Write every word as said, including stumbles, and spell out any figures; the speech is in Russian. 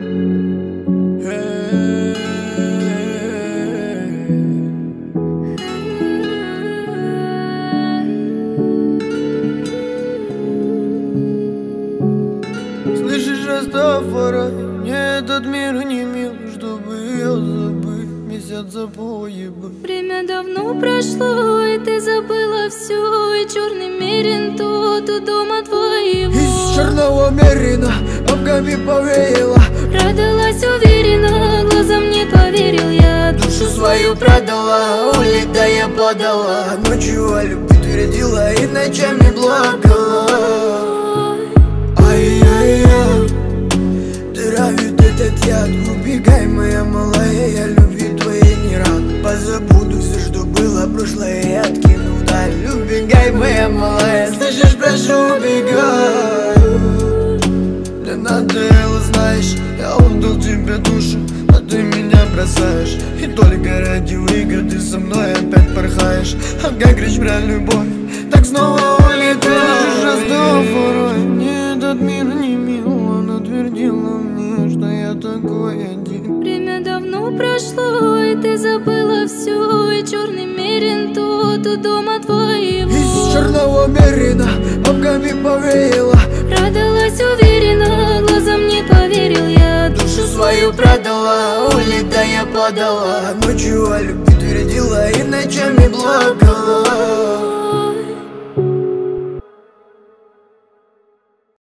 Слышишь, Растафарай, мне этот мир не мил, чтобы ее забыть, месяца поебы. Время давно прошло, и ты забыла все, и черный мерин тот у дома твоего. Из черного мерина бабками повеяло, Продалась уверенно, глазам не поверил я. душу свою продала, улетая подала, ночью о любви твердила и ночами плакала. Ай-яй-яй, травит этот яд, убегай, моя малая, я любви твоей не рад. Позабуду все, что было прошлое, и откину вдаль. Убегай, моя малая, слышишь, прошу, убегай. Мне надоело, знаешь, я отдал тебе душу, а ты меня бросаешь. И только ради игр ты со мной опять порхаешь. А как речь про любовь, так снова улетаешь. Растафарай, мне этот мир не мил, она твердила мне, что я такой один. Время давно прошло, и ты забыла все, и черный мерин тот у дома твоего. Из черного мерина бабками повеяло, Продалась уверенно, глазам не поверил я. душу свою продала, улетая подала, ночью о любви твердила и ночами плакала.